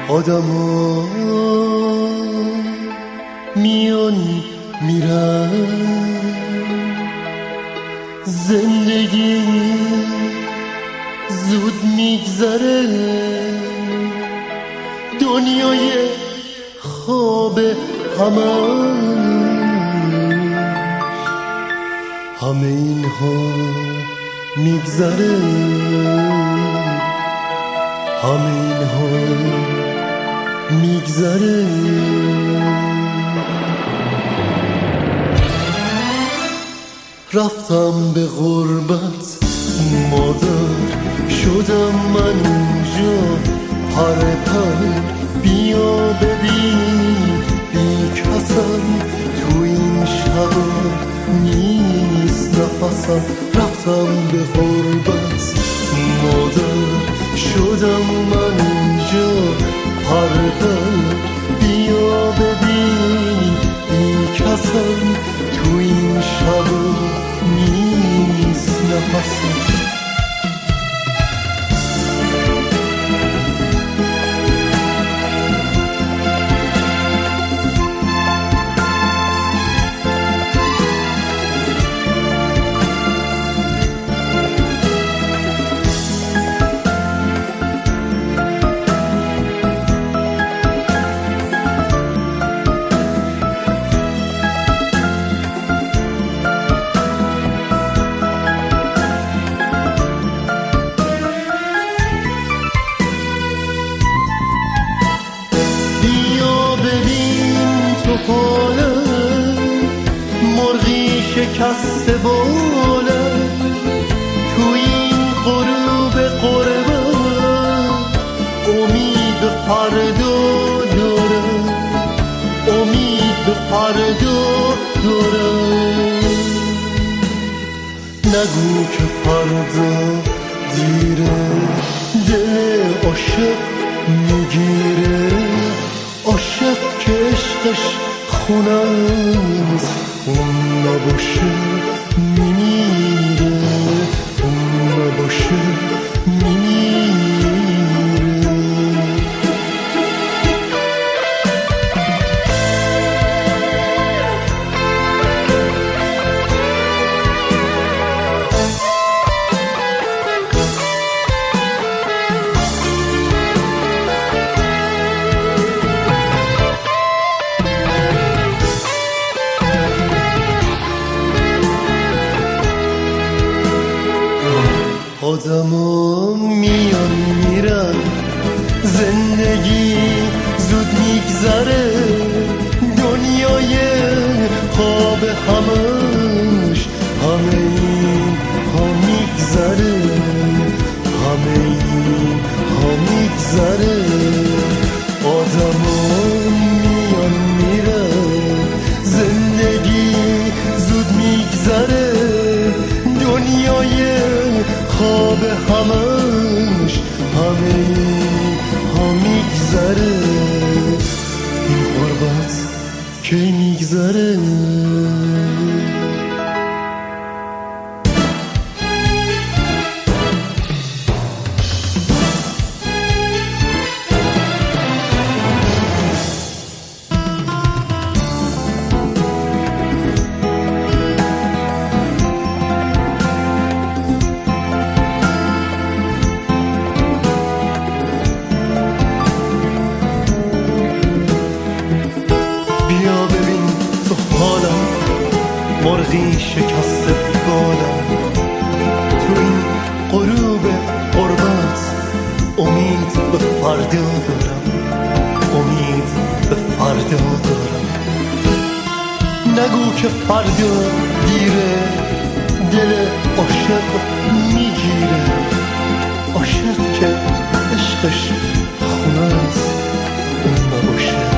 آدما میان میرن، زندگی زود میگذره، دنیای خواب همه اینها میگذره، همه اینها میگذره. رفتم به غربت مادر، شدم من اونجا پر، بیا ببین بی کسم، تو این شب نیست نفسم. رفتم به غربت مادر، شدم من اونجا پر، بیا ببین بی کسم، تو این شب نیست نفسم. مرغی شکسته بالم، تو این غروب قربان امید به فردا دارم، امید به فردا دارم. نگو که فردا دیره، دل عاشق میگیره، عاشق که عشقش خونست، اون نباشه میمیره، اون نباشه میمیره. آدما میان میرن، زندگی زود میگذره، دنیای خواب همش همه این ها میگذره، همه این ها میگذره. آدما میان میرن، زندگی زود میگذره، دنیای خواب همش همه ها میگذره. این غربت کی میگذره؟ مرغی شکسته بالم، تو این غروب غربت امید به فردا دارم، امید به فردا دارم. نگو که فردا دیره، دل عاشق میگیره، عاشق که عشقش خونه است، اون نباشه